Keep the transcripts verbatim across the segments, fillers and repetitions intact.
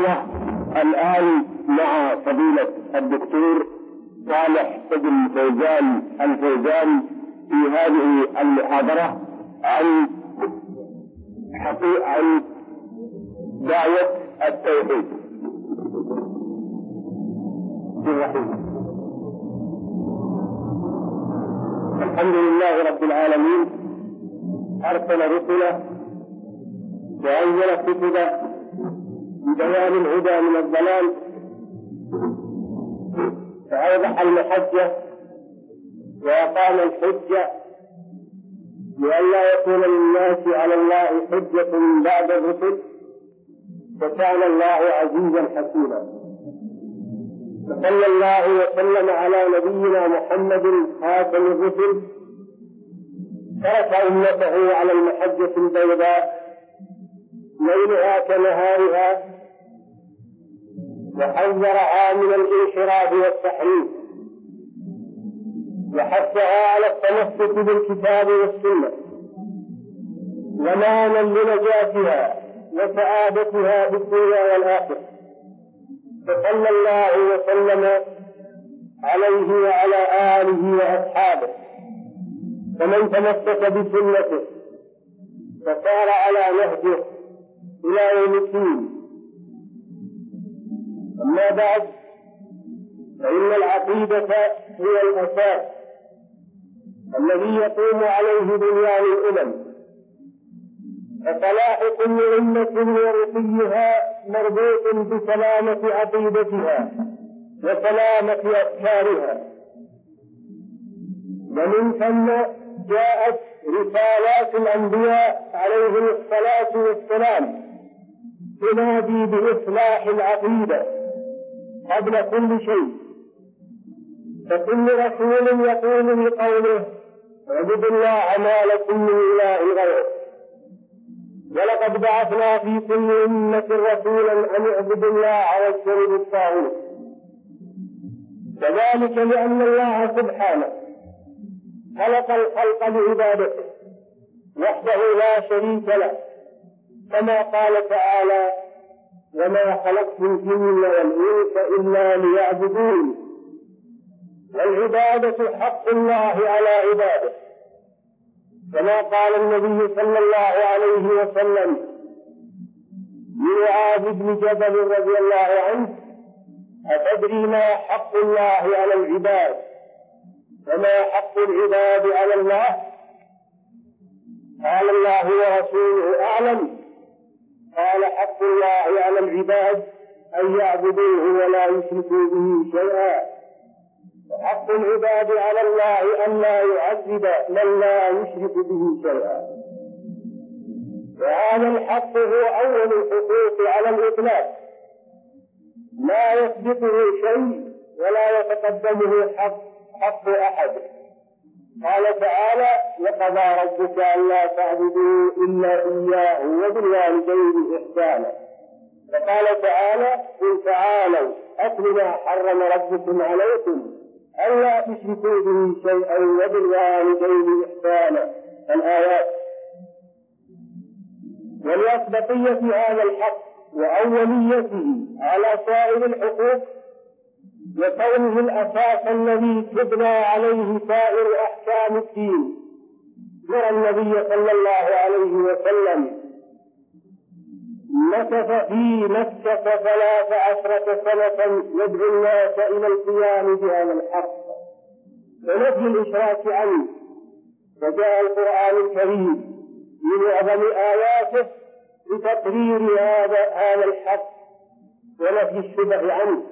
المحاضرة الآن مع فضيلة الدكتور صالح بن فوزان الفوزان في هذه المحاضرة عن حقيقة عن دعوة التوحيد. الحمد لله رب العالمين، أرسل رسله وأنزل كتبه ببيان الهدى من الضلال، فأوضح المحجة وأقام الحجة لئلا يكون للناس على الله حجة بعد الرسل، وكان الله عزيزا حكيما. وصلى الله وسلم على نبينا محمد خاتم الرسل، ترك أمته على المحجة البيضاء ليلها كنهارها، وحذرها من الانحراف والتحريف، وحثها على التمسك بالكتاب والسنة ضمانا لنجاتها وسعادتها في الدنيا والآخرة. فصلى الله وسلم عليه وعلى آله وأصحابه ومن تمسك بسنته وسار على نهجه إلى يوم الدين. أما بعد، فإن العقيدة هي الأساس الذي يقوم عليه بنيان الأمم، فصلاح كل أمة ورقيها مربوط بسلامة عقيدتها وسلامة أفكارها، ومن ثم جاءت رسالات الأنبياء عليهم الصلاة والسلام تنادي بإصلاح العقيدة قبل كل شيء. فكل رسول يقول لقومه اعبدوا الله ما لكم من إله غيره، ولقد بعثنا في كل أمة رسولا أن اعبدوا الله واجتنبوا الطاغوت. وذلك لأن الله سبحانه خلق الخلق لعبادته وحده لا شريك له، كما قال تعالى وما خلقت الجن والإنس إلا ليعبدون. والعبادة حق الله على عباده، كما قال النبي صلى الله عليه وسلم لمعاذ بن جبل رضي الله عنه أتدري ما حق الله على العباد وما حق العباد على الله؟ قال الله ورسوله أعلم. قال حق الله على العباد أن يعبدوه ولا يشركوا به شيئا، وحق العباد على الله أن لا يعذب من لا يشرك به شيئا. وهذا الحق هو أول الحقوق على الإطلاق، لا يسبقه شيء ولا يتقدمه حق, حق أحد. قال تعالى وقضى ربك ألا تعبدوا إلا إياه وبالوالدين إحسانا. وقال تعالى قل تعالوا أتل ما حرم ربكم عليكم ألا تشركوا به شيئا وبالوالدين إحسانا. الآيات. ولأسبقية هذا الحق وأوليته على سائر الحقوق وكونه الأساس الذي تبنى عليه سائر أحكام الدين، نرى النبي صلى الله عليه وسلم مكث في مكة ثلاث عشرة سنة يدعو الناس إلى القيام بهذا الحق ونفي الإشراك عنه. وجاء القرآن الكريم بمعظم آياته لتقرير هذا هذا الحق ونفي الشبه عنه.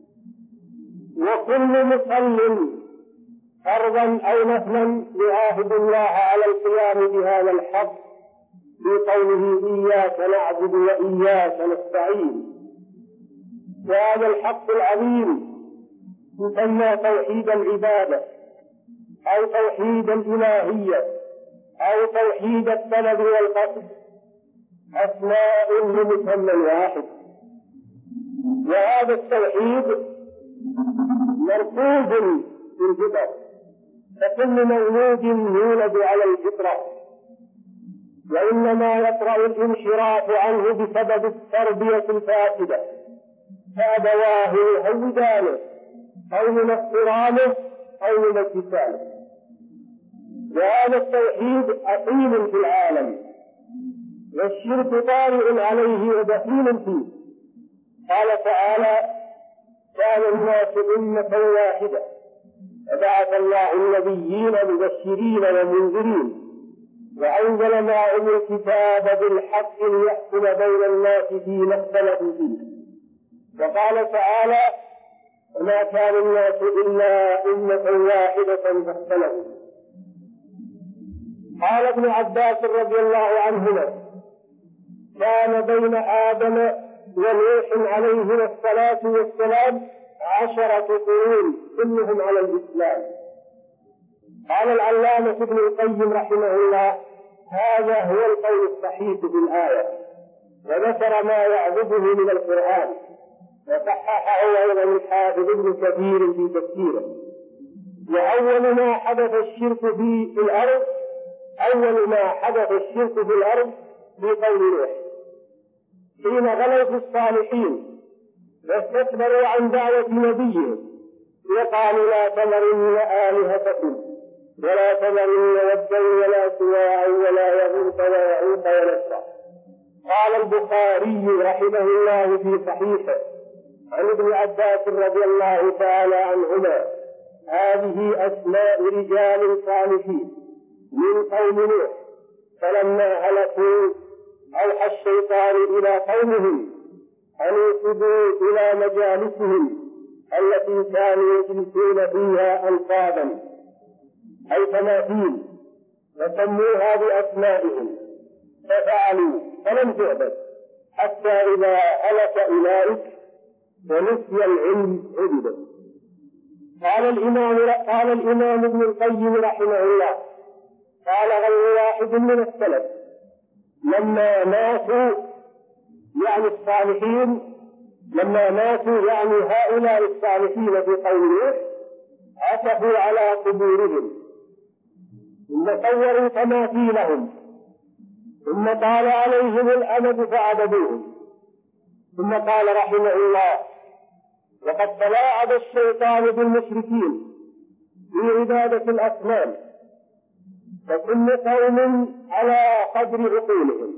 وكل مصل فرضا أو نفلا يعاهد الله على القيام بهذا الحق في قوله إياك نعبد وإياك نستعين. وهذا الحق العظيم يسمى توحيد العبادة أو توحيد الإلهية أو توحيد الطلب والقصد، أسماء لمسمى واحد. وهذا التوحيد مركوز في الفطر، فكل مولود يولد على الفطرة، وإنما يطرأ الانحراف عنه بسبب التربية الفاسدة، فأبواه يهودانه أو ينصرانه أو يمجسانه. وهذا التوحيد أصيل في العالم، والشرك طارئ عليه ودخيل فيه. قال تعالى: كان الناس أمة واحدة فبعث الله النبيين مبشرين ومنذرين وأنزل معهم الكتاب بالحق ليحكم بين الناس فيما اختلفوا فيه. وقال تعالى: وما كان الناس إلا أمة واحدة فاختلفوا. قال ابن عباس رضي الله عنهما: كان بين آدم ونوح عليهما الصلاة والسلام عشرة قرون كلهم على الإسلام. قال العلامة ابن القيم رحمه الله: هذا هو القول الصحيح في الآية، وذكر ما يعبده من القرآن، وصححه أيضا الحافظ ابن كثير في تفسيره. وأول ما حدث الشرك في الأرض أول ما حدث الشرك في الأرض في قوم نوح حين غلوا في الصالحين واستكبروا عن دعوة نبيهم، وقالوا: لا تذرن آلهتكم ولا تذرن ودا ولا سواعا ولا يغوث ويعوق ونسرا. قال البخاري رحمه الله في صحيحه عن ابن عباس رضي الله تعالى عنهما: هذه أسماء رجال صالحين من قوم نوح، فلما هلكوا أوحى الشيطان إلى قومهم أن يوصلوا إلى مجالسهم التي كانوا يجلسون فيها أنصابا أي تماثيل، فسموها بأسمائهم ففعلوا فلم تعبد حتى إذا هلك أولئك ونسي العلم عبد. قال الإمام قال الإمام ابن القيم رحمه الله: قال غير واحد من السلف لما ماتوا يعني الصالحين لما ماتوا يعني هؤلاء الصالحين في قوم نوح عكفوا على قبورهم ثم صوروا تماثيلهم ثم طال عليهم الأمد فعبدوهم. ثم قال رحمه الله: وقد تلاعب الشيطان بالمشركين في عبادة الأصنام، فكل قوم على قدر عقولهم،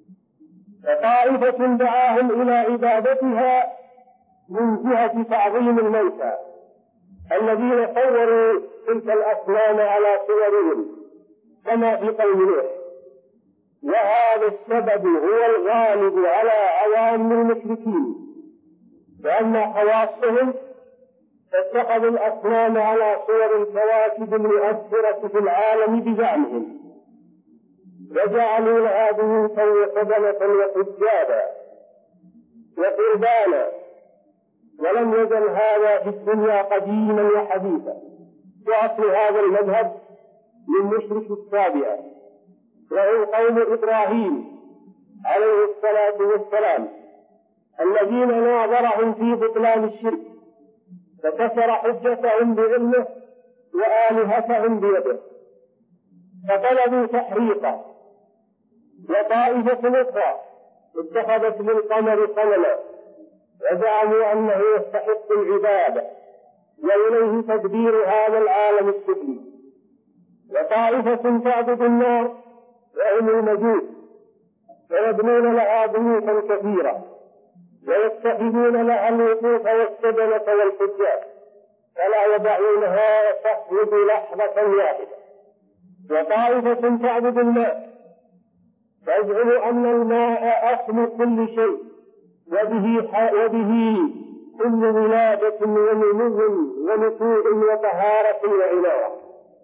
فطائفة دعاهم إلى عبادتها من جهة تعظيم الموتى الذين صوروا تلك الأصنام على صورهم كما في قوم نوح، وهذا السبب هو الغالب على عوام المشركين، وأما خواصهم فاتخذوا الأصنام على صور الكواكب المؤثرة في العالم بزعمهم، وجعلوا لها بيوتا وقبلة وحجابا وقربانا. ولم يزل هذا في الدنيا قديما وحديثا، وأصل هذا المذهب من مشرك السابعة، وهو قوم إبراهيم عليه الصلاة والسلام الذين ناظرهم في بطلان الشرك، فكسر حجتهم بعلمه وآلهتهم بيده، فطلبوا تحريقه. وطائفة أخرى اتخذت للقمر صنما وزعموا أنه يستحق العبادة وإليه تدبير هذا العالم السفلي. وطائفة تعبد النار وهم المجوس، ويبنون لها بيوتا كثيرة ويتخذون لها الوقوف والسدنة والحجاب فلا يدعونها تخرج لحظة واحدة. وطائفة تعبد الماء تزعم أن الماء أصل كل شيء وبه, وبه كل ولادة ونمو ونشوء وطهارة وعناية.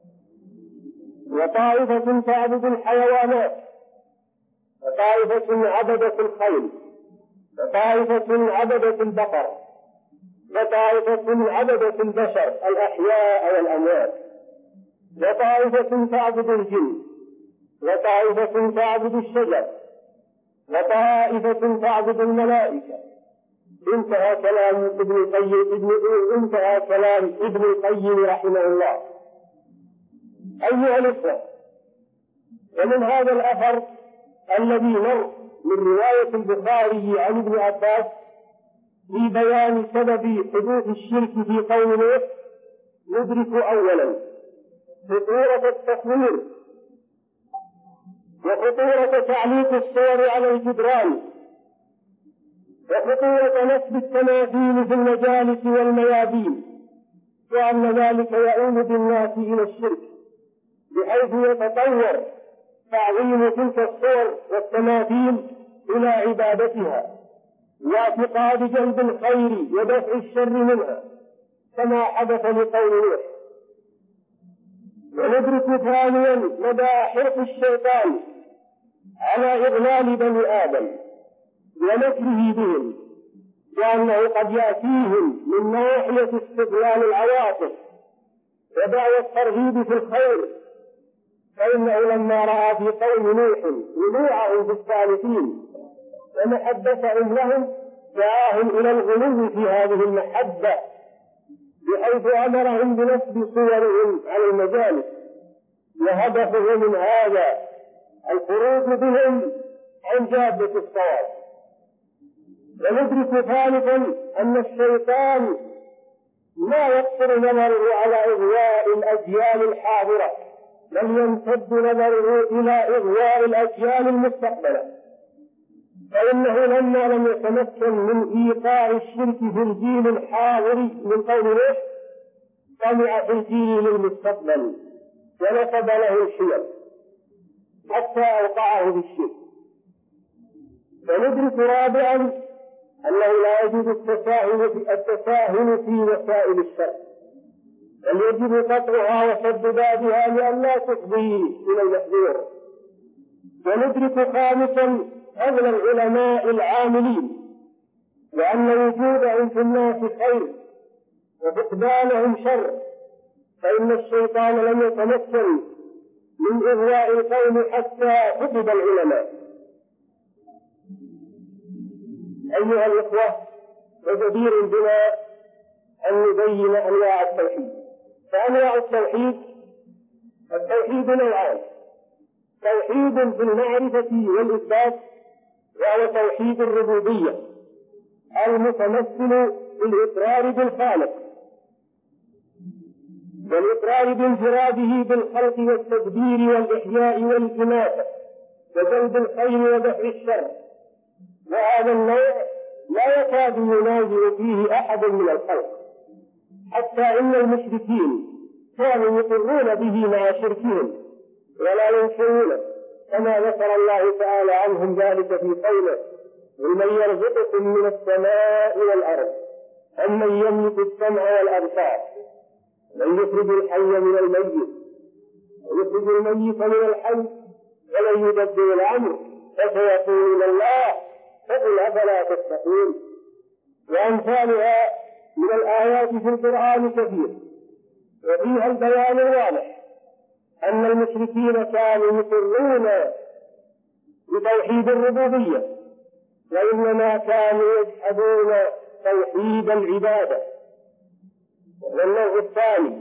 وطائفة تعبد الحيوانات، وطائفة عبدت الخيل، وطائفة عبدت البقر، وطائفة عبدت البشر الأحياء والأموات، وطائفة تعبد الجن، وطائفة تعبد الشجر، وطائفة تعبد الملائكة. انتهى كلام ابن القيم انتهى كلام ابن القيم رحمه الله. أيها الإخوة، ومن هذا الأثر الذي مر من رواية البخاري عن ابن عباس في بيان سبب حدوث الشرك في قوم نوح ندرك أولا خطورة التصوير وخطورة تعليق الصور على الجدران وخطورة نسب التماثيل في المجالس والميادين، وأن ذلك يؤول بالناس إلى الشرك بحيث يتطور تعظيم تلك الصور والتماثيل إلى عبادتها واعتقاد جلب الخير ودفع الشر منها كما حدث لقوم نوح. وندرك ثانيا مدى حرص الشيطان على إضلال بني آدم ومكره بهم، وأنه قد يأتيهم من ناحية استغلال العواطف ودعوى الترغيب في الخير، فإنه لما رأى في قوم نوح ولوعهم في الصالحين ومحبتهم لهم دعاهم إلى الغلو في هذه المحبة بحيث أمرهم بنسب صورهم على المجالس، وهدفه من هذا الخروج بهم عن جادة الصواب. وندرك ثالثا أن الشيطان ما يقصر نظره على إغواء الأجيال الحاضرة، بل يمتد نظره إلى إغواء الأجيال المستقبلة، فإنه لما لم يتمكن من إيقاع الشرك في الجيل الحاضر من قوم نوح طمع في الجيل المستقبل ونصب له الحيل حتى أوقعه بالشرك. وندرك رابعا أنه لا يجوز التساهل في التساهل في وسائل الشر، بل يجب قطعها وسد بابها لئلا تفضي إلى المحذور. وندرك خامسا فضل العلماء العاملين، وأن وجودهم في الناس خير وفقدانهم شر، فإن الشيطان لم يتمكن من إغواء القوم حتى فقد العلماء. أيها الإخوة، وجدير بنا أن نبين أنواع التوحيد. فأنواع التوحيد: التوحيد نوعان: توحيد في المعرفة والإثبات، وهو توحيد الربوبية المتمثل في الإقرار بالخالق والإقرار بانفراده بالخلق والتدبير والإحياء والإماتة وجلب الخير ودفع الشر. وهذا النوع لا يكاد ينازع فيه أحد من الخلق، حتى إن المشركين كانوا يقرون به مع شركهم ولا ينكرونه، كما ذكر الله تعالى عنهم ذلك في قوله: ومن يرزقكم من السماء والأرض أمن يملك السمع والأبصار من يخرج الحي من الميت ويخرج الميت من الحي ومن يدبر الأمر فسيقولون الله فقل أفلا تتقون. وأمثالها من الآيات في القرآن كثير، وفيها البيان الواضح أن المشركين كانوا يقرون بتوحيد الربوبية، وإنما كانوا يجحدون توحيد العبادة. والنوع الثاني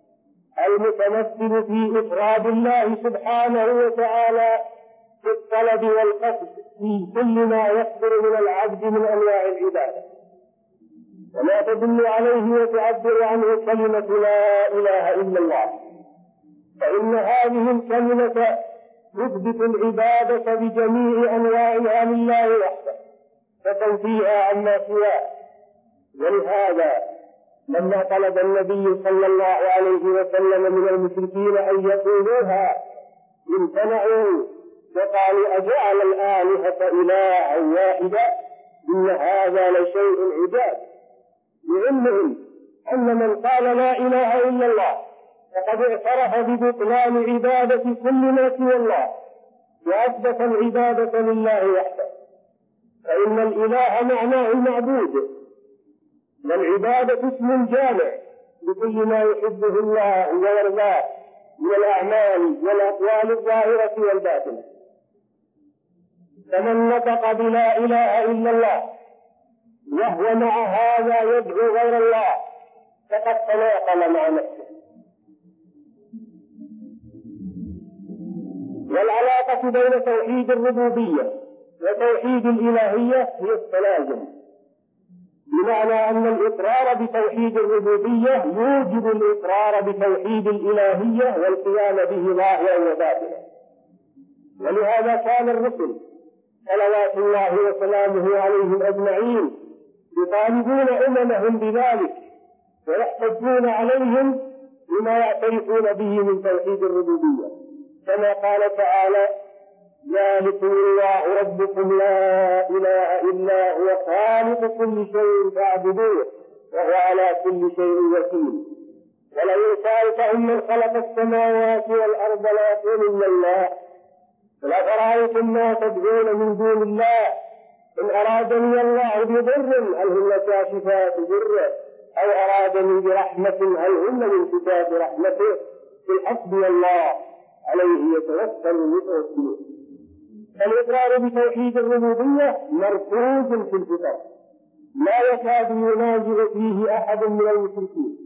المتمثل في إفراد الله سبحانه وتعالى في الطلب والقصد في كل ما يصدر من العبد من أنواع العبادة، وما تدل عليه وتعبر عنه كلمة لا إله إلا الله، فإن هذه الكلمة تثبت العبادة بجميع أنواعها لله وحده وتنفيها عما سواه. ولهذا لما طلب النبي صلى الله عليه وسلم من المشركين أن يقولوها امتنعوا وقالوا: أجعل الآلهة إلها واحدا إن هذا لشيء عجاب، لعلمهم أن من قال لا إله إلا الله فقد اعترف ببطلان عبادة كل ما سوى الله وأثبت العبادة لله وحده، فإن الإله معناه المعبود، والعبادة اسم جامع لكل ما يحبه الله ويرضاه من الأعمال والأقوال الظاهرة والباطنة. فمن نطق بلا إله إلا الله وهو مع هذا يدعو غير الله فقد تناقض مع نفسه. والعلاقة بين توحيد الربوبية وتوحيد الإلهية هي التلازم، بمعنى أن الإقرار بتوحيد الربوبية يوجب الإقرار بتوحيد الإلهية والقيام به ظاهرا وباطنا. ولهذا كان الرسل صلوات الله وسلامه عليهم أجمعين يطالبون أممهم بذلك ويحتجون عليهم بما يعترفون به من توحيد الربوبية، كما قال تعالى: ذلكم الله ربكم لا إله إلا هو خالق كل شيء فاعبدوه وهو على كل شيء وكيل. ولئن سألتهم من خلق السماوات والأرض ليقولن الله قل أفرأيتم ما تدعون من دون الله إن أرادني الله بضر هل هن كاشفات ضره أو أرادني برحمة هل هن من كتاب رحمته قل حسبي الله عليه يتوكل المتوكلون. فالإقرار بتوحيد الربوبية مركوز في الفطر لا يكاد ينازع فيه أحد من المشركين،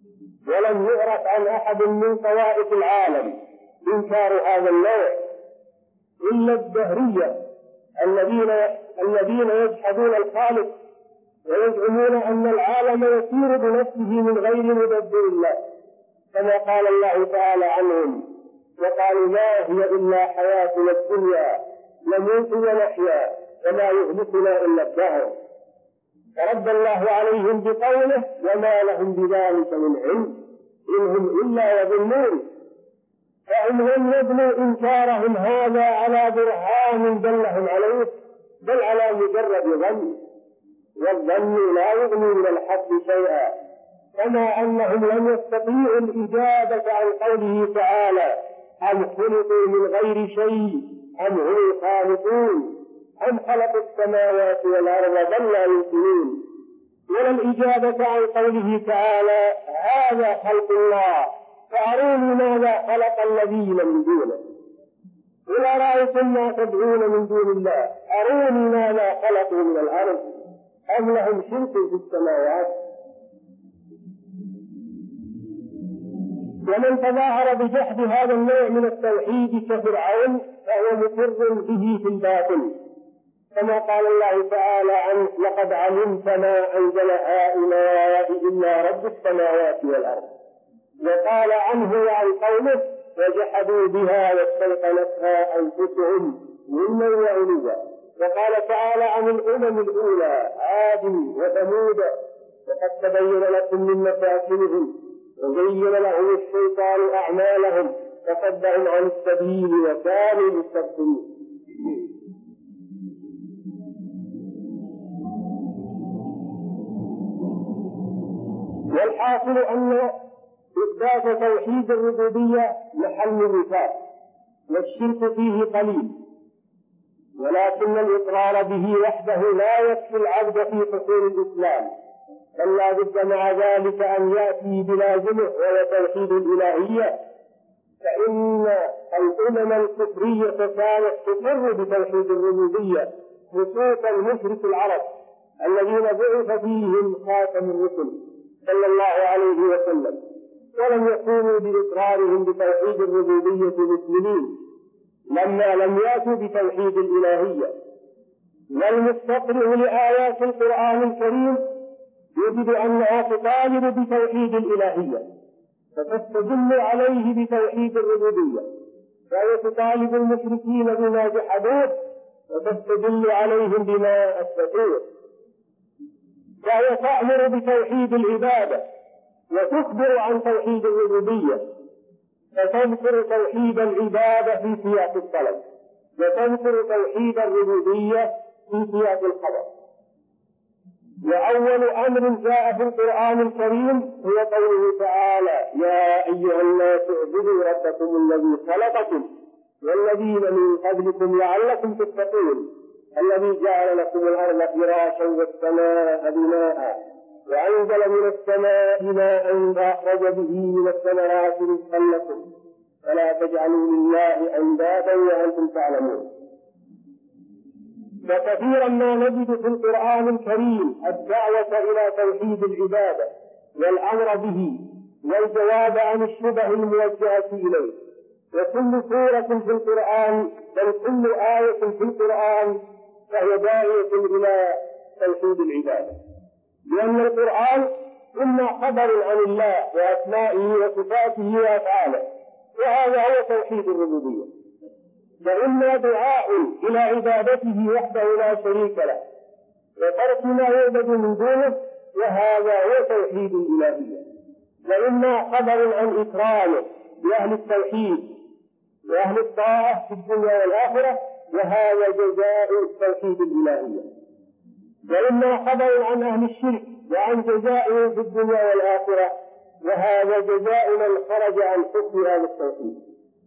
ولم يعرف عن أحد من طوائف العالم إنكار هذا النوع إلا الدهرية الذين الذين يجحدون الخالق ويزعمون أن العالم يسير بنفسه من غير مدبر الله، كما قال الله تعالى عنهم: وقالوا ما هي إلا حياتنا الدنيا نموت ونحيا وما يهلكنا إلا الدهر. فرد الله عليهم بقوله: وما لهم بذلك من علم إن هم إلا يظنون. فهم لم يبنوا إنكارهم هذا على برهان دلهم عليه، بل على مجرد ظن، والظن لا يغني من الحق شيئا، كما أنهم لم يستطيعوا الإجابة عن قوله تعالى: أم خلقوا من غير شيء أم هم الخالقون أم خلقوا السماوات والأرض بل لا يمكنون، ولا الإجابة عن قوله تعالى: هذا خلق الله فأروني ماذا خلق الذين من دونه قل أرأيتم ما تدعون من دون الله أروني ماذا خلقوا من الأرض أم لهم شرك في السماوات. ومن تظاهر بجحد هذا النوع من التوحيد كفرعون فهو مقر به في الباطل، كما قال الله تعالى عنه: لقد علمت ما أنزل هؤلاء إلا رب السماوات والأرض. وقال عنه وعن قومه: وجحدوا بها واستيقنتها أنفسهم ظلما وعلوا. وقال تعالى عن الأمم الأولى: عاد وثمود وقد تبين لكم من مساكنهم وزين لهم الشيطان أعمالهم فصدهم عن السبيل وكانوا مستبصرين. والحاصل أن إثبات توحيد الربوبية محل النفاق والشرك فيه قليل، ولكن الإقرار به وحده لا يكفي العبد في حصول الإسلام، بل لا بد مع ذلك أن يأتي بلازمه وهو توحيد الإلهية، فإن الأمم الكفرية كانت تقر بتوحيد الربوبية، خصوصا مشرك العرب الذين بعث فيهم خاتم الرسل صلى الله عليه وسلم، ولم يكونوا بإقرارهم بتوحيد الربوبية مسلمين لما لم يأتوا بتوحيد الإلهية. والمستقرئ لآيات القرآن الكريم يجب أنها تطالب بتوحيد الإلهية فتستدل عليه بتوحيد الربوبية، وهي تطالب المشركين بما جحدوه وتستدل عليهم بما أثبتوه، وهي تأمر بتوحيد العبادة وتخبر عن توحيد الربوبية، فتذكر توحيد العبادة في سياق الطلب وتذكر توحيد الربوبية في سياق الخبر. وأول أمر جاء في القرآن الكريم هو قوله تعالى: يا أيها الناس اعبدوا ربكم الذي خلقكم والذين من قبلكم لعلكم تتقون الذي جعل لكم الأرض فراشا والسماء بناء وأنزل من السماء ماء فأخرج به من الثمرات رزقا لكم فلا تجعلوا لله أندادا وأنتم تعلمون. وكثيرا ما نجد في القرآن الكريم الدعوة إلى توحيد العبادة، والأمر به، والجواب عن الشبه الموجهة إليه، وكل سورة في القرآن بل كل آية في القرآن فهي داعية إلى توحيد العبادة، لأن القرآن إما خبر عن الله وأسمائه وصفاته وأفعاله، وهذا هو توحيد الربوبية، وإما دعاء إلى عبادته وحده لا شريك له وترك ما يعبد من دونه، وهذا هو توحيد الإلهية، وإما خبر عن إكرامه لأهل التوحيد وأهل الطاعة في الدنيا والآخرة، وهذا جزاء توحيد الإلهية، وإما خبر عن أهل الشرك وعن جزائه في الدنيا والآخرة، وهذا جزاء من خرج عن حكم هذا التوحيد.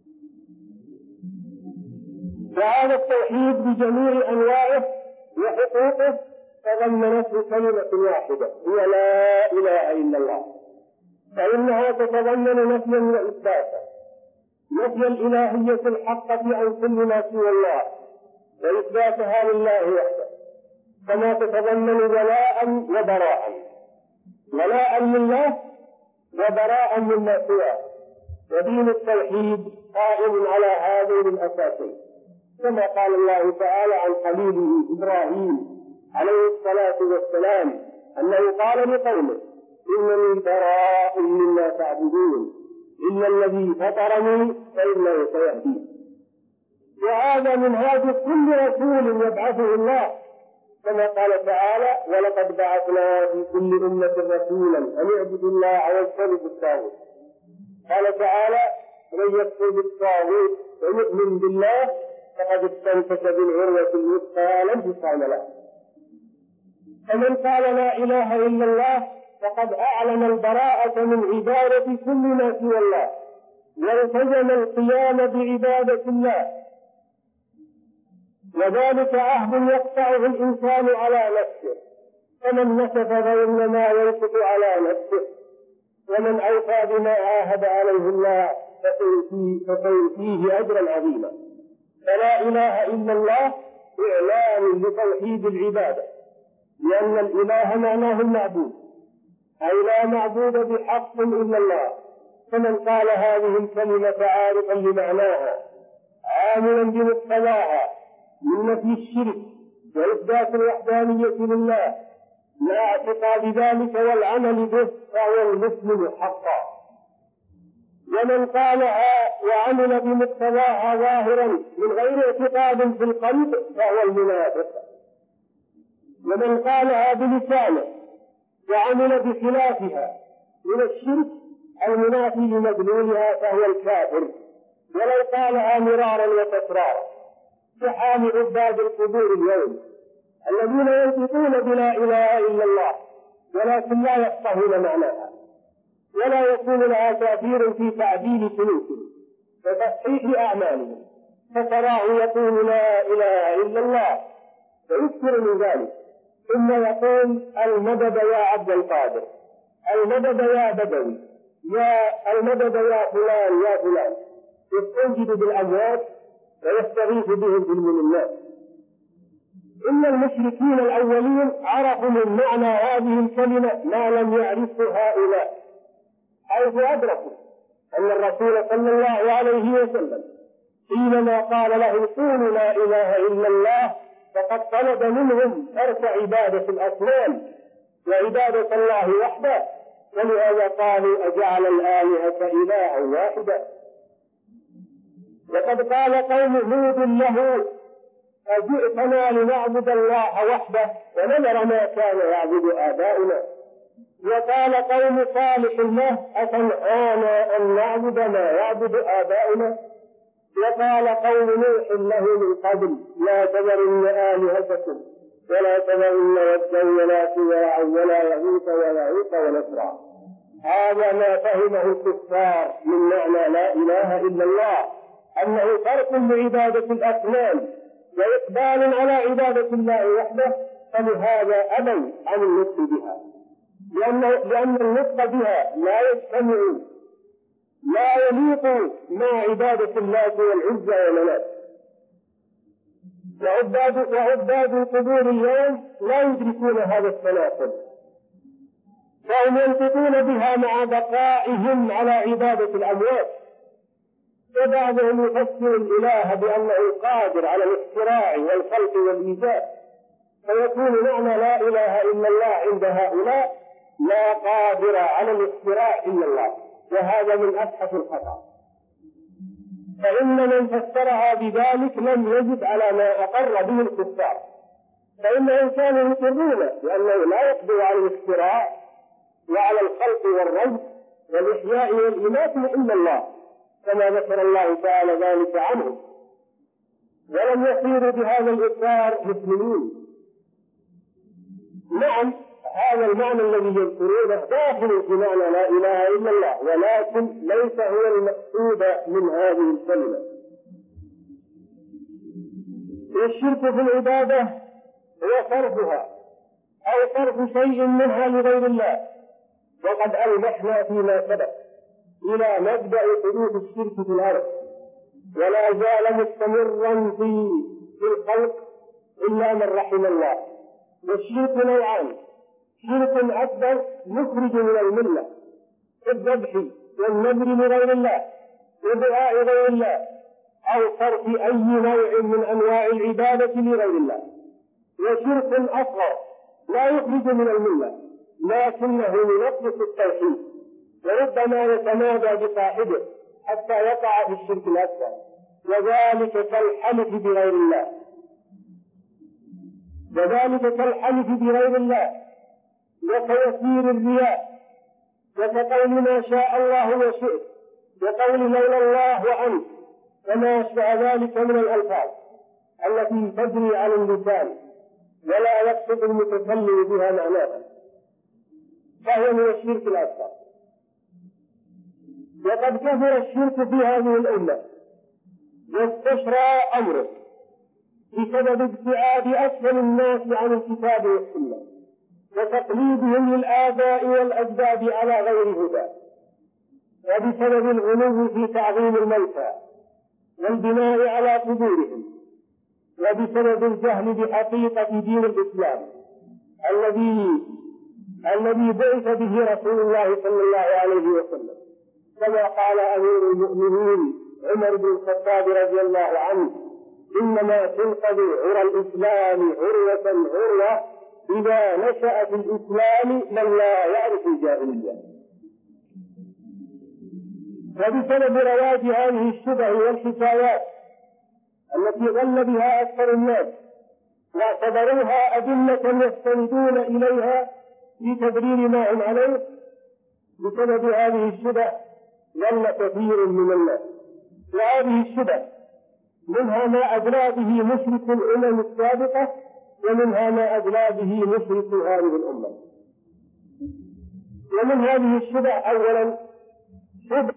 وهذا التوحيد بجميع أنواعه وحقوقه تضمنته كلمة واحدة هي لا إله إلا الله، فإنها تتضمن نفيا وإثباتا، نفي الإلهية الحقة عن كل ما سوى الله وإثباتها لله وحده، كما تتضمن ولاء وبراء، ولاء لله وبراء مما سواه. ودين التوحيد قائم على هذين الأساسين، كما قال الله تعالى عن خليله إبراهيم عليه الصلاة والسلام أنه قال لقومه إنني براء مما تعبدون إلا الذي فطرني فإنه سيهدين. وهذا منهاج كل رسول يبعثه الله، كما قال تعالى ولقد بعثنا في كل أمة رسولا أن اعبدوا الله واجتنبوا الطاغوت. قال تعالى من يكفر بالطاغوت ويؤمن بالله فقد استمسك بالعروة الوثقى لا انفصام له. فمن قال لا إله إلا الله فقد أعلن البراءة من عبادة كل ما سوى الله، والتزم القيام بعبادة الله، وذلك عهد يقطعه الإنسان على نفسه، فمن نسف فإنما ينسف على نفسه، ومن أوفى بما عاهد عليه الله فسيؤتيه أجرا عظيما. فلا إله إلا الله إعلان لتوحيد العبادة، لأن الإله معناه المعبود، أي لا معبود بحق إلا الله. فمن قال هذه الكلمة عارفا لمعناها عاملا بمقتضاها من نفي الشرك وإثبات الوحدانية لله مع اعتقاد ذلك والعمل به فهو المسلم حقا. ومن قالها وعمل بمقتضاها ظاهرا من غير اعتقاد في القلب فهو المنافق. ومن قالها بلسانه وعمل بخلافها من الشرك المنافي لمدلولها فهو الكافر، ولو قالها مرارا وتكرارا كحال عباد القبور اليوم الذين ينطقون بلا إله إلا الله ولكن لا يفقهون معناها، ولا يكون لها تأثير في تعديل سلوكهم وتصحيح أعمالهم، فتراه يقول لا إله إلا الله ويكثر من ذلك، ثم يقول المدد يا عبد القادر، المدد يا بدوي، يا المدد يا فلان يا فلان، يستنجد بالأموات ويستغيث بهم بالمنات. إن المشركين الأولين عرفوا من معنى هذه الكلمة ما لم يعرفه هؤلاء، حيث أدركوا أن الرسول صلى الله عليه وسلم حينما قال له قولوا لا إله إلا الله فقد طلب منهم ترك عبادة الأصنام وعبادة الله وحده، ولهذا قالوا أجعل الآلهة إلها واحدا. وقد قال قوم هود له أجئتنا لنعبد الله وحده ونذر ما كان يعبد آباؤنا. وقال قوم صالح له أتنهانا أن نعبد ما يعبد آباؤنا. وقال قوم نوح له من قبل لا تذرن آلهتكم ولا تذرن ودا ولا سواعا ولا يغوث ويعوق ونسرا. هذا ما فهمه الكفار من معنى لا إله إلا الله، أنه ترك لعبادة الأصنام وإقبال على عبادة الله وحده، فلهذا أبوا عن النطق بها، لأن, لأن النطق بها لا يجتمع لا يليق مع عبادة الله والعزة ومنات. وعباد, وعباد القبور اليوم لا يدركون هذا التناقض، فهم ينطقون بها مع بقائهم على عبادة الأموات، وبعضهم يفسر الإله بأنه قادر على الاختراع والخلق والإيجاد، فيكون معنى لا إله إلا الله عند هؤلاء لا قادر على الاختراع إلا الله، وهذا من أبحث الخطأ. فإن من فسرها بذلك لم يجد على ما أقر به الكفار، فإنهم كانوا يقرون لأنه لا يقدر على الاختراع وعلى الخلق والرزق والإحياء والإماتة إلا الله، كما ذكر الله تعالى ذلك عنهم، ولم يصيروا بهذا الإقرار مسلمين. نعم، هذا المعنى الذي يذكرونه داخل في معنى لا إله إلا الله، ولكن ليس هو المقصود من هذه الكلمة. والشرك في العبادة هو صرفها أو صرف شيء منها لغير الله، وقد ألمحنا فيما سبق إلى مبدأ حدوث الشرك في الأرض، ولا زال مستمرا في الخلق إلا من رحم الله. والشرك نوعان: شرك أكبر مخرج من الملة كالذبح والنذر لغير الله ودعاء غير الله، أو صرف أي نوع من أنواع العبادة لغير الله. وشرك أصغر لا يخرج من الملة لكنه ينقص التوحيد، وربما يتمادى بصاحبه حتى يقع في الشرك الأكبر، وذلك كالحلف بغير الله وذلك كالحلف بغير الله وكيسير الرياء، وكقول ما شاء الله وشئت، وقول لولا الله وأنت، وما أشبه ذلك من الألفاظ التي تجري على اللسان ولا يقصد المتكلم بها معناها، فهو من الشرك الأكبر. وقد كثر الشرك في هذه الأمة واستشرى أمره بسبب ابتعاد أكثر الناس عن الكتاب والسنة وتقليدهم للآباء والأجداد على غير هدى، وبسبب الغلو في تعظيم الموتى والبناء على قبورهم، وبسبب الجهل بحقيقة دين الإسلام الذي الذي بعث به رسول الله صلى الله عليه وسلم، كما قال أمير المؤمنين عمر بن الخطاب رضي الله عنه: إنما تنقض عرى الإسلام عروة عروة إذا نشأ في الإسلام من لا يعرف الجاهلية. وبسبب رواج هذه الشبه والحكايات التي ضل بها أكثر الناس واعتبروها أدلة يستندون إليها في تبرير ما هم عليه، بسبب هذه الشبه ضل كثير من الناس. وهذه الشبه منها ما أدلى به مشرك الأمم السابقة، ومنها ما أدلى به مشرك هذه الأمة. ومن هذه الشبه أولا شبه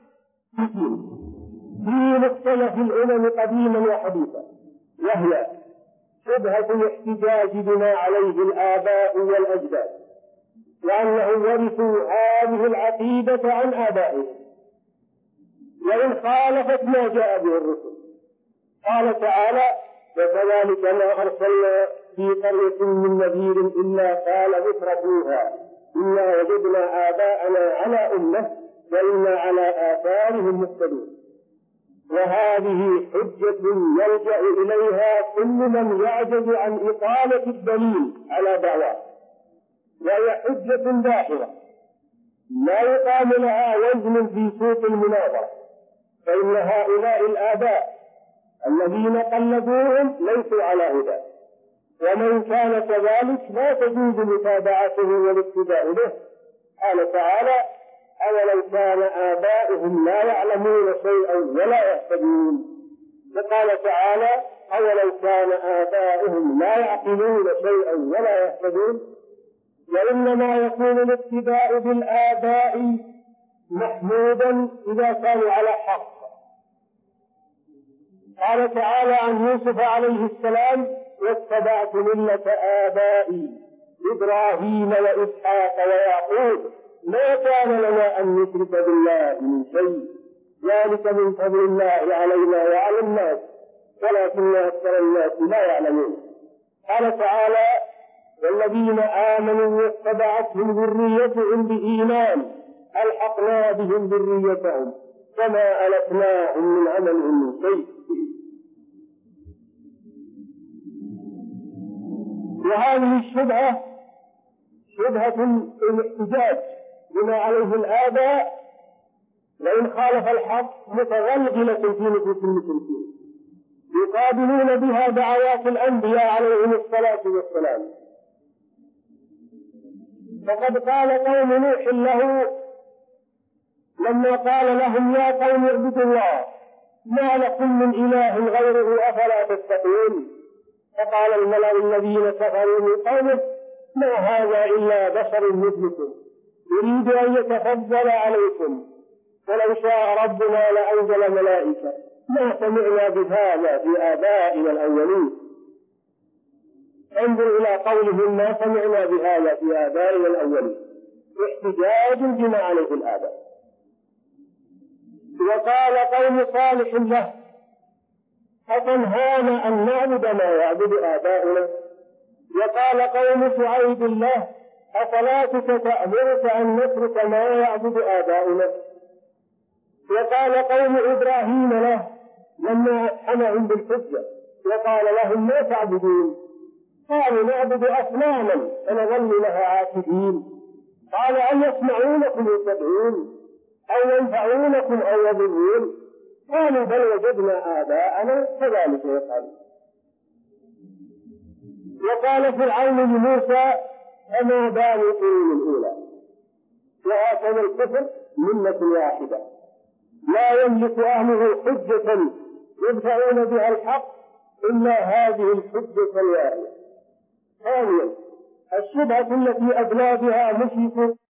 في مختلف الأمم قديما وحديثا، وهي شبهة الاحتجاج بما عليه الآباء والأجداد، وأنهم ورثوا هذه العقيدة عن آبائهم وإن خالفت ما جاء به الرسل. قال تعالى: وكذلك ما أرسلنا في قرية من نذير إلا قال مترفوها إنا وجدنا آباءنا على أمة وإنا على آثارهم مقتدون. وهذه حجة يلجأ إليها كل من يعجز عن إقامة الدليل على دعواه، وهي حجة باهرة لا يقام لها وزن في سوق المناظرة، فإن هؤلاء الآباء الذين قلدوهم ليسوا على هدى، ومن كان كذلك لا تجوز متابعته والاقتداء به. قال تعالى: أولو كان آباؤهم لا يعلمون شيئا ولا يهتدون. وقال تعالى: أولو كان آباؤهم لا يعقلون شيئا ولا يهتدون. وإنما يكون الاقتداء بالآباء محمودا إذا كانوا على حق. قال تعالى عن يوسف عليه السلام: واتبعت ملة آبائي إبراهيم وإسحاق ويعقوب ما كان لنا أن نشرك بالله من شيء ذلك من فضل الله علينا وعلى الناس ولكن أكثر الناس لا يعلمون. قال تعالى: والذين آمنوا واتبعتهم ذريتهم بإيمان ألحقنا بهم ذريتهم وما ألتناهم من عملهم من شيء. وهذه الشبهة شبهة الاحتجاج بما عليه الآباء وإن خالف الحق متغلغلة في نفوس المشركين، يقابلون بها دعوات الأنبياء عليهم الصلاة والسلام. فقد قال قوم نوح له لما قال لهم يا قوم اعبدوا الله ما لكم من إله غيره أفلا تتقون، فقال الملأ الذين كفروا من قومه ما هذا إلا بشر مثلكم يريد أن يتفضل عليكم ولو شاء ربنا لأنزل ملائكة ما سمعنا بهذا في آبائنا الأولين. انظر إلى قولهم ما سمعنا بهذا في آبائنا الأولين، احتجاج بما عليه الآباء. وقال قوم صالح له أتنهانا أن نعبد ما يعبد آباؤنا. وقال قوم شعيب له أصلاتك تأمرك أن نترك ما يعبد آباؤنا. وقال قوم إبراهيم له لما أتحمهم بالحجة وقال لهم ما تعبدون، قالوا نعبد أصناما فنظل لها عاكفين. قال هل يسمعونكم يتبعون أو ينفعونكم أو يضرون؟ قالوا بل وجدنا آباءنا كذلك يفعلون. وقال فرعون لموسى أما بال القرون الأولى. وهكذا الكفر ملة واحدة لا يملك أهله حجة يدفعون بها الحق إلا هذه الحجة الواحدة. ثانيا الشبهة التي أدلى بها مشرك